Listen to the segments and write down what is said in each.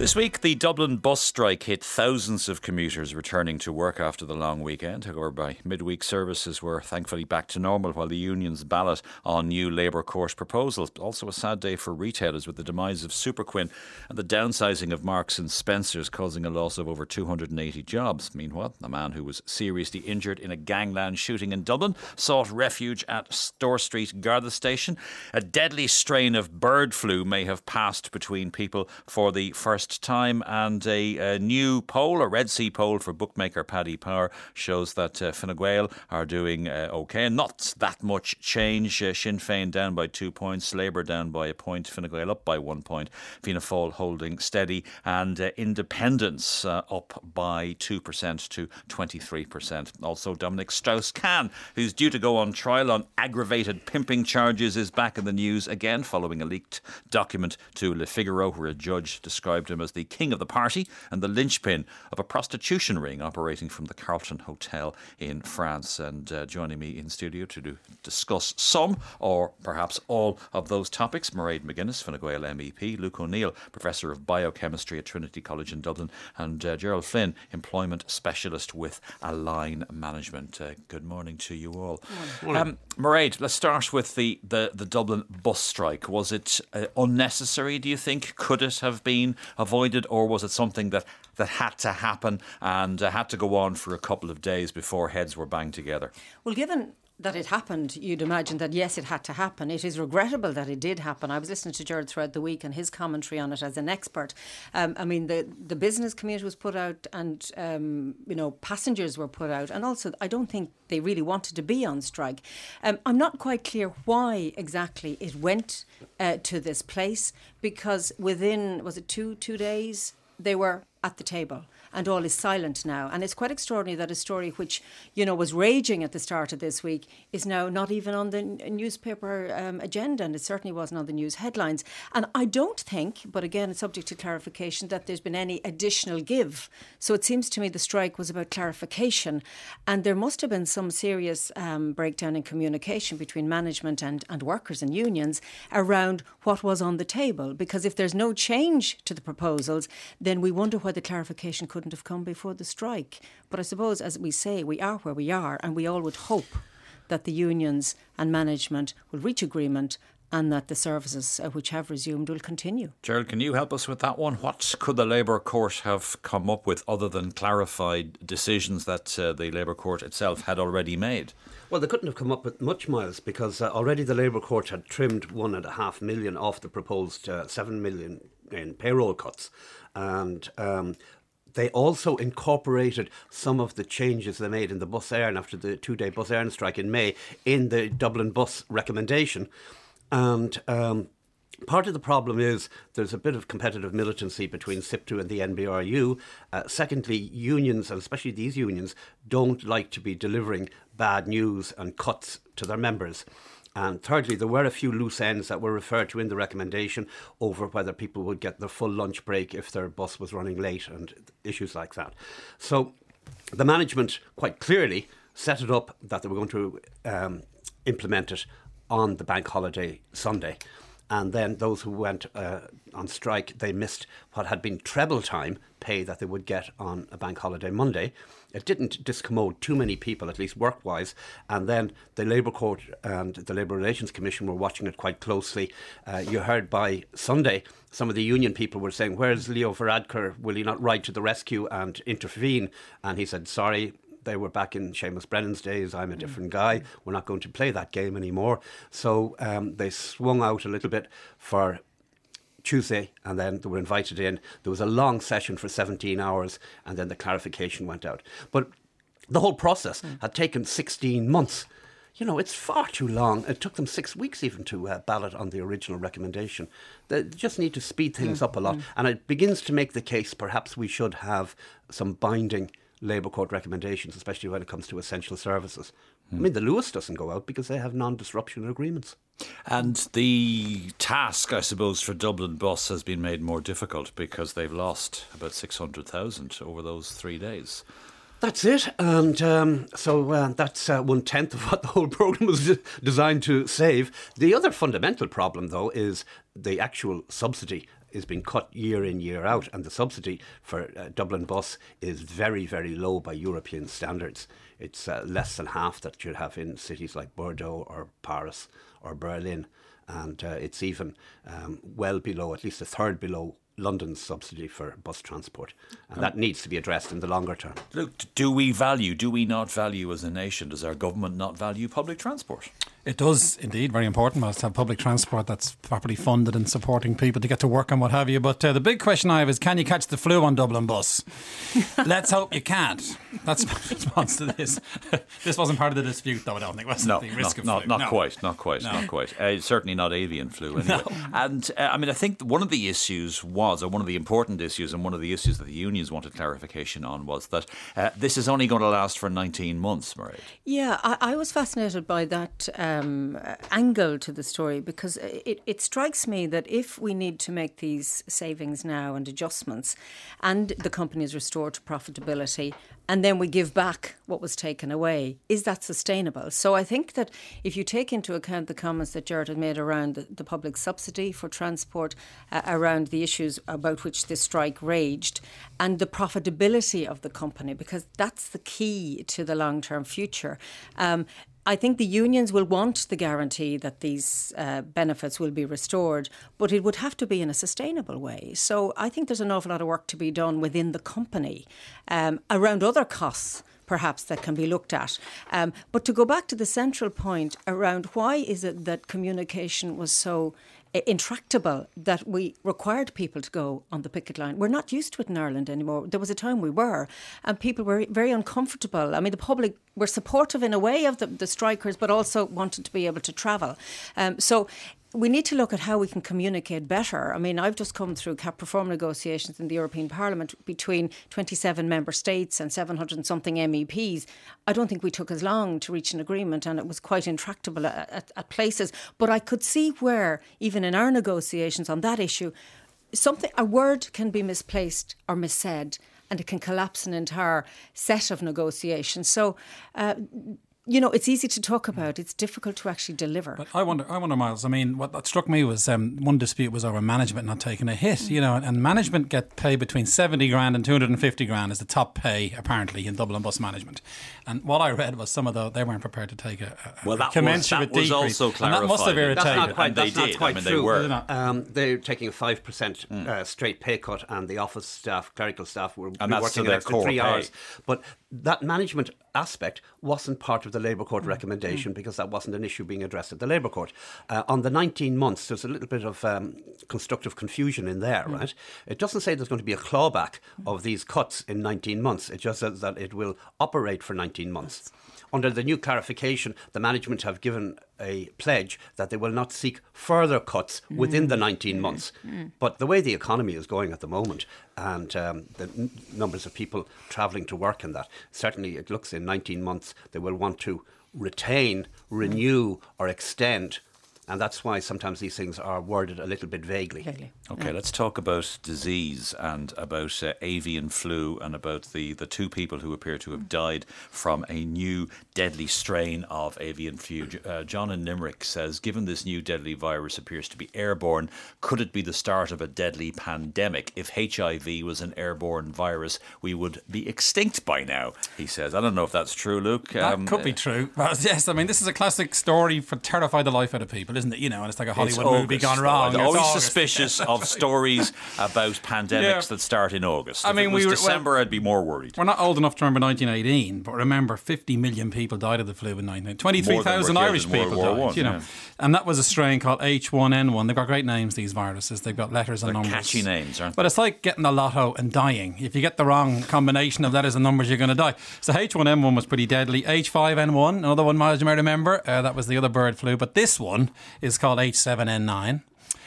This week, the Dublin bus strike hit thousands of commuters returning to work after the long weekend. However, by midweek, services were thankfully back to normal while the unions ballot on new Labour court proposals. Also a sad day for retailers with the demise of Superquinn and the downsizing of Marks and Spencer's, causing a loss of over 280 jobs. Meanwhile, a man who was seriously injured in a gangland shooting in Dublin sought refuge at Store Street Garda Station. A deadly strain of bird flu may have passed between people for the first time, and a new poll, a Red C poll for bookmaker Paddy Power, shows that Fine Gael are doing OK. Not that much change. Sinn Féin down by 2 points, Labour down by a point, Fine Gael up by 1 point, Fianna Fáil holding steady, and Independence up by 2% to 23%. Also, Dominic Strauss-Kahn, who's due to go on trial on aggravated pimping charges, is back in the news again following a leaked document to Le Figaro where a judge described him as the king of the party and the linchpin of a prostitution ring operating from the Carlton Hotel in France. And joining me in studio to discuss some or perhaps all of those topics, Mairead McGuinness, Fine Gael MEP, Luke O'Neill, Professor of Biochemistry at Trinity College in Dublin, and Gerald Flynn, Employment Specialist with Align Management. Good morning to you all. Mairead, let's start with the Dublin bus strike. Was it unnecessary, do you think? Could it have been avoided, or was it something that had to happen and had to go on for a couple of days before heads were banged together? Well, given that it happened, you'd imagine that yes, it had to happen. It is regrettable that it did happen. I was listening to Gerard throughout the week and his commentary on it as an expert. The business community was put out, and passengers were put out, and also I don't think they really wanted to be on strike. I'm not quite clear why exactly it went to this place, because within, was it two days, they were at the table, and all is silent now. And it's quite extraordinary that a story which, was raging at the start of this week is now not even on the newspaper agenda, and it certainly wasn't on the news headlines. And I don't think, but again, it's subject to clarification, that there's been any additional give. So it seems to me the strike was about clarification, and there must have been some serious breakdown in communication between management and workers and unions around what was on the table. Because if there's no change to the proposals, then we wonder why the clarification couldn't have come before the strike. But I suppose, as we say, we are where we are, and we all would hope that the unions and management will reach agreement and that the services which have resumed will continue. Gerald, can you help us with that one? What could the Labour Court have come up with other than clarified decisions that the Labour Court itself had already made? Well, they couldn't have come up with much, Miles, because already the Labour Court had trimmed 1.5 million off the proposed 7 million in payroll cuts. And they also incorporated some of the changes they made in the bus éireann after the 2-day bus éireann strike in May in the Dublin bus recommendation. And part of the problem is there's a bit of competitive militancy between SIPTU and the NBRU. Secondly, unions, and especially these unions, don't like to be delivering bad news and cuts to their members. And thirdly, there were a few loose ends that were referred to in the recommendation over whether people would get their full lunch break if their bus was running late and issues like that. So the management quite clearly set it up that they were going to implement it on the bank holiday Sunday. And then those who went on strike, they missed what had been treble time pay that they would get on a bank holiday Monday. It didn't discommode too many people, at least work-wise. And then the Labour Court and the Labour Relations Commission were watching it quite closely. You heard by Sunday, some of the union people were saying, where's Leo Varadkar? Will he not ride to the rescue and intervene? And he said, sorry, they were back in Seamus Brennan's days. I'm a different guy. We're not going to play that game anymore. So they swung out a little bit for Tuesday, and then they were invited in. There was a long session for 17 hours, and then the clarification went out. But the whole process had taken 16 months. It's far too long. It took them 6 weeks even to ballot on the original recommendation. They just need to speed things up a lot. And it begins to make the case perhaps we should have some binding Labour Court recommendations, especially when it comes to essential services. I mean, the Lewis doesn't go out because they have non-disruption agreements. And the task, I suppose, for Dublin Bus has been made more difficult because they've lost about 600,000 over those 3 days. That's it. And so that's 1/10 of what the whole programme was designed to save. The other fundamental problem, though, is the actual subsidy is being cut year in, year out, and the subsidy for Dublin Bus is very, very low by European standards. It's less than half that you'd have in cities like Bordeaux or Paris or Berlin, and it's even well below, at least a third below London's subsidy for bus transport, and that needs to be addressed in the longer term. Look, do we not value as a nation, does our government not value public transport? It does indeed, very important to have public transport that's properly funded and supporting people to get to work and what have you. But the big question I have is, can you catch the flu on Dublin Bus? Let's hope you can't. That's my response to this. This wasn't part of the dispute, though, I don't think. Wasn't the risk of flu. Not quite. Certainly not avian flu anyway. No. And I think one of the issues was, or one of the important issues, and one of the issues that the unions wanted clarification on, was that this is only going to last for 19 months, Mairead. Yeah, I was fascinated by that angle to the story, because it strikes me that if we need to make these savings now and adjustments, and the company is restored to profitability, and then we give back what was taken away, is that sustainable? So I think that if you take into account the comments that Gerard had made around the public subsidy for transport, around the issues about which this strike raged, and the profitability of the company, because that's the key to the long-term future, I think the unions will want the guarantee that these benefits will be restored, but it would have to be in a sustainable way. So I think there's an awful lot of work to be done within the company around other costs, perhaps, that can be looked at. But to go back to the central point around why is it that communication was so intractable that we required people to go on the picket line. We're not used to it in Ireland anymore. There was a time we were, and people were very uncomfortable. I mean, the public were supportive in a way of the strikers, but also wanted to be able to travel. So we need to look at how we can communicate better. I mean, I've just come through cap reform negotiations in the European Parliament between 27 member states and 700 and something MEPs. I don't think we took as long to reach an agreement, and it was quite intractable at places. But I could see where, even in our negotiations on that issue, a word can be misplaced or missaid, and it can collapse an entire set of negotiations. So, it's easy to talk about. It's difficult to actually deliver. But I wonder, Miles. I mean, what struck me was one dispute was over management not taking a hit. And management get paid between 70 grand and 250 grand is the top pay apparently in Dublin Bus management. And what I read was some of they weren't prepared to take a commensurate decrease. That was also clarified. And that must have irritated. That's not quite true. They were. They're taking a 5% straight pay cut, and the office staff, clerical staff, were working an extra 3 hours. But that management aspect wasn't part of the Labour Court recommendation because that wasn't an issue being addressed at the Labour Court. On the 19 months, there's a little bit of constructive confusion in there, right? It doesn't say there's going to be a clawback of these cuts in 19 months. It just says that it will operate for 19 months. Under the new clarification, the management have given a pledge that they will not seek further cuts within the 19 months. But the way the economy is going at the moment, and the numbers of people travelling to work and that, certainly it looks in 19 months they will want to retain, renew or extend. And that's why sometimes these things are worded a little bit vaguely. Okay, let's talk about disease and about avian flu and about the two people who appear to have died from a new deadly strain of avian flu. John in Limerick says, given this new deadly virus appears to be airborne, could it be the start of a deadly pandemic? If HIV was an airborne virus, we would be extinct by now, he says. I don't know if that's true, Luke. That could be true. Well, yes, I mean, this is a classic story for terrify the life out of people, isn't it? And it's like a Hollywood movie gone wrong. I'm always suspicious of stories about pandemics that start in August. If it was December, I'd be more worried. We're not old enough to remember 1918, but remember 50 million people died of the flu in 1918. 23,000 Irish people died. And that was a strain called H1N1. They've got great names, these viruses. They've got letters and numbers. Catchy names, aren't they? But it's like getting the lotto and dying. If you get the wrong combination of letters and numbers, you're going to die. So H1N1 was pretty deadly. H5N1, another one Miles you may remember, that was the other bird flu. But this one is called H7N9.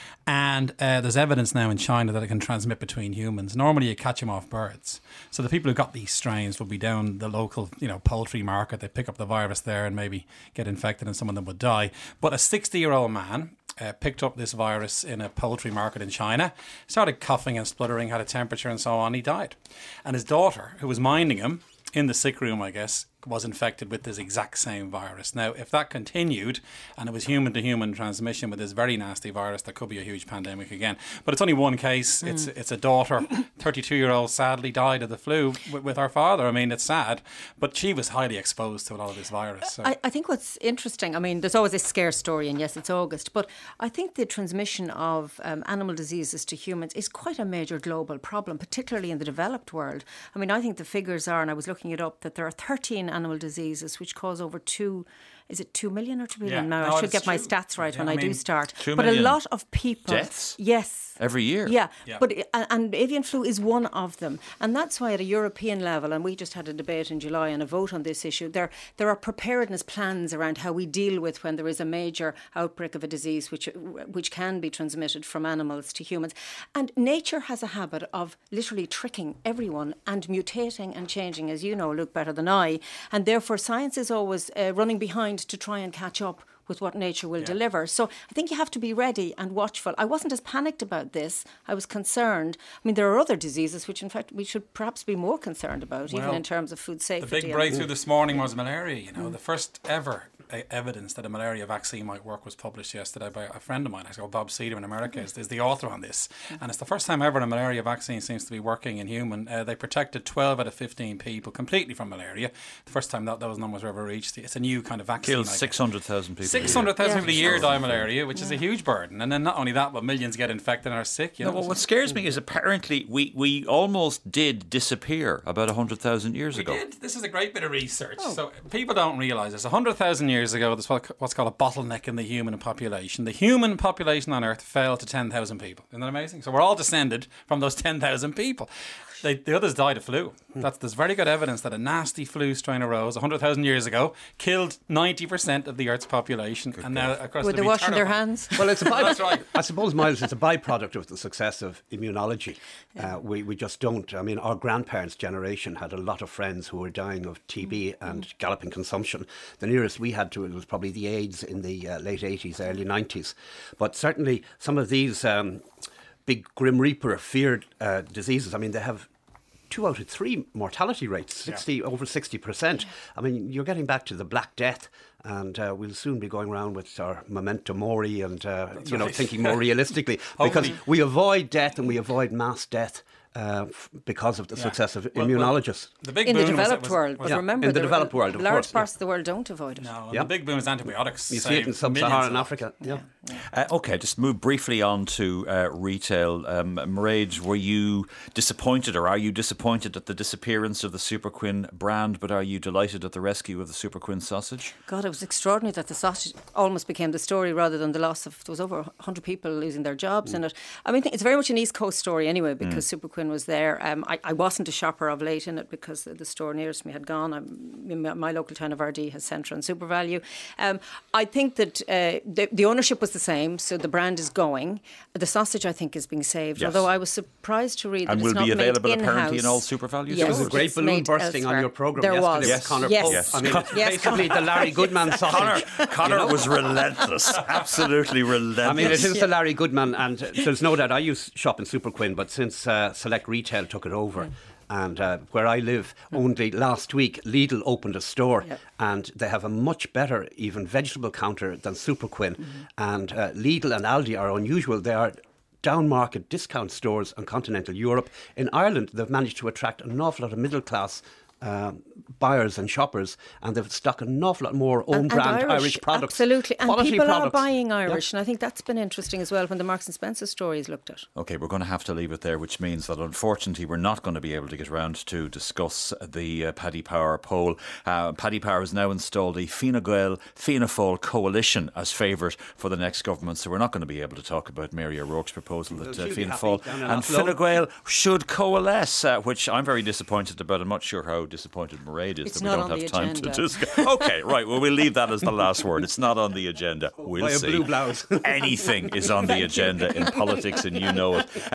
And there's evidence now in China that it can transmit between humans. Normally you catch them off birds. So the people who got these strains will be down the local, poultry market. They pick up the virus there and maybe get infected and some of them would die. But a 60-year-old man picked up this virus in a poultry market in China, started coughing and spluttering, had a temperature and so on. He died. And his daughter, who was minding him in the sick room, I guess, was infected with this exact same virus. Now, if that continued and it was human-to-human transmission with this very nasty virus, there could be a huge pandemic again. But it's only one case. It's a daughter, 32-year-old, sadly died of the flu with her father. I mean, it's sad, but she was highly exposed to a lot of this virus. So. I think what's interesting, I mean, there's always a scare story, and yes, it's August, but I think the transmission of animal diseases to humans is quite a major global problem, particularly in the developed world. I mean, I think the figures are, and I was looking it up, that there are 13 animal diseases which cause over 2 million or 2 billion? Yeah. Now, I should get my stats right when I do start. 2 but million a lot of people... deaths? Yes. Every year? Yeah. But and avian flu is one of them. And that's why at a European level, and we just had a debate in July and a vote on this issue, there are preparedness plans around how we deal with when there is a major outbreak of a disease which can be transmitted from animals to humans. And nature has a habit of literally tricking everyone and mutating and changing, as you know, Luke, better than I. And therefore science is always running behind to try and catch up with what nature will deliver. So I think you have to be ready and watchful. I wasn't as panicked about this. I was concerned. I mean, there are other diseases which, in fact, we should perhaps be more concerned about, even in terms of food safety. The big breakthrough this morning was malaria. The first ever evidence that a malaria vaccine might work was published yesterday by a friend of mine, Bob Cedar in America, is the author on this. And it's the first time ever a malaria vaccine seems to be working in human. They protected 12 out of 15 people completely from malaria. The first time those numbers were ever reached. It's a new kind of vaccine. Kills 600,000 people. 600,000 people a year die of malaria, which is a huge burden. And then not only that, but millions get infected and are sick. What scares me is apparently we almost did disappear about 100,000 years ago. We did. This is a great bit of research. So people don't realise this. 100,000 years ago, there's what's called a bottleneck in the human population. The human population on Earth fell to 10,000 people. Isn't that amazing? So we're all descended from those 10,000 people. The others died of flu. There's very good evidence that a nasty flu strain arose 100,000 years ago, killed 90% of the Earth's population, and now, of course, were they washing their hands? Well, it's that's right. I suppose, Miles, it's a byproduct of the success of immunology. We just don't. I mean, our grandparents' generation had a lot of friends who were dying of TB and galloping consumption. The nearest we had to it was probably the AIDS in the late 80s, early 90s. But certainly some of these big Grim Reaper feared diseases, I mean, they have 2 out of 3 mortality rates, over 60%. I mean, you're getting back to the Black Death, and we'll soon be going around with our memento mori and thinking more realistically, because we avoid death and we avoid mass death. Because of the success of immunologists. The big in the developed world, but remember, in the developed world, of large parts of the world don't avoid it. No, the big boom is antibiotics. You see it in sub-Saharan Africa. Okay, just move briefly on to retail. Mairead, were you disappointed, or are you disappointed at the disappearance of the Super Quinn brand, but are you delighted at the rescue of the Super Quinn sausage? God, it was extraordinary that the sausage almost became the story rather than the loss of, there was over 100 people losing their jobs in it. I mean, it's very much an East Coast story anyway, because Super Quinn was there. I wasn't a shopper of late in it because the store nearest me had gone. My local town of Ardee has Centra and Super Value. I think that the ownership was the same, so the brand is going. The sausage, I think, is being saved. Yes. Although I was surprised to read that and it's will not be available made apparently in all Super Value yes, stores. There was a great balloon bursting on your programme there yesterday was. with Conor yes. Pope. Yes. I mean, it's basically the Larry Goodman sausage. Connor was relentless, absolutely relentless. I mean, it is the Larry Goodman, and there's no doubt I used to shop in Super Quinn, but since Select Retail took it over, and where I live, only last week Lidl opened a store, and they have a much better even vegetable counter than Super Quinn. And Lidl and Aldi are unusual. They are down-market discount stores in continental Europe. In Ireland, they've managed to attract an awful lot of middle-class buyers and shoppers, and they've stocked an awful lot more own brand Irish products. Absolutely, and quality people products. are buying Irish, and I think that's been interesting as well when the Marks and Spencer story is looked at. Okay, we're going to have to leave it there, which means that unfortunately we're not going to be able to get around to discuss the Paddy Power poll. Paddy Power has now installed a Fine Gael Fianna Fáil coalition as favourite for the next government, so we're not going to be able to talk about Mary O'Rourke's proposal that Fianna Fáil and Fine Gael should coalesce, which I'm very disappointed about. I'm not sure how disappointed Mairead is it's that we don't have time to discuss. Okay, right, well, we'll leave that as the last word. It's not on the agenda. We'll see. Blue blouse. Anything is on the agenda in politics, and you know it.